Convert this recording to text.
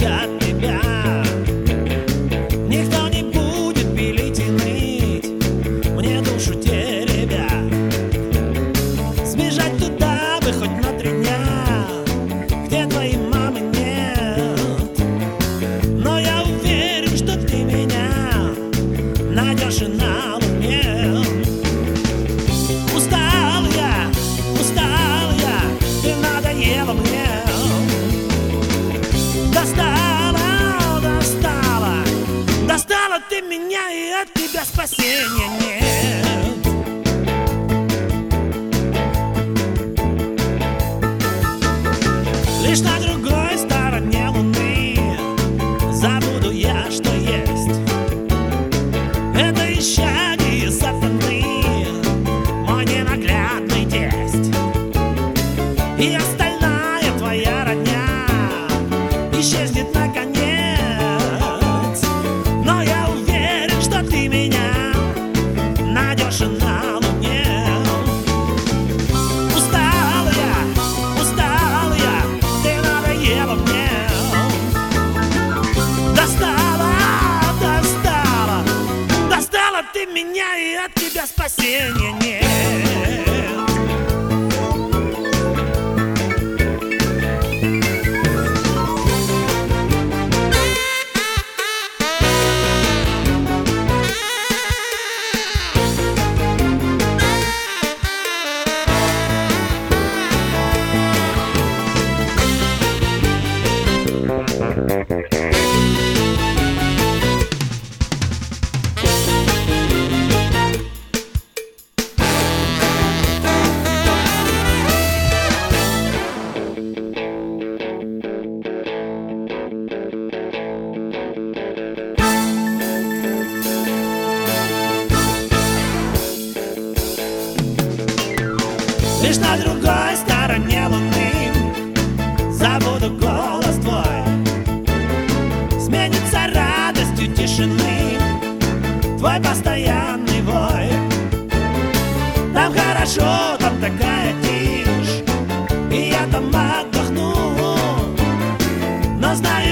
от тебя. Никто не будет пилить и ныть, мне душу теребя. Сбежать туда бы хоть на 3 дня, где твоей мамы нет. Но я уверен, что ты меня найдешь и на Луне. Устал я, ты надоела мне. Достала ты меня, и от тебя спасения нет. Лишь на другой стороне Луны забуду я, что есть. Это исчадие сатаны, мой ненаглядный тесть. И остальная твоя родня исчезнет наконец. Но я уверен, что ты меня найдешь и на Луне. Устал я, ты надоела мне. Достала ты меня, и от тебя спасения нет. Лишь на другой стороне Луны забуду голос твой. Сменится радостью тишины твой постоянный вой. Там хорошо, там такая тишь, и я там отдохну. Но знаю,